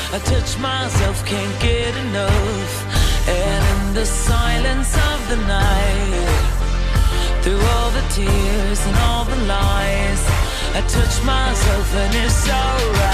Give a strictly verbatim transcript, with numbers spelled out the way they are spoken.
I touch myself, can't get enough. And in the silence of the night, through all the tears and all the lies, I touch myself and it's alright.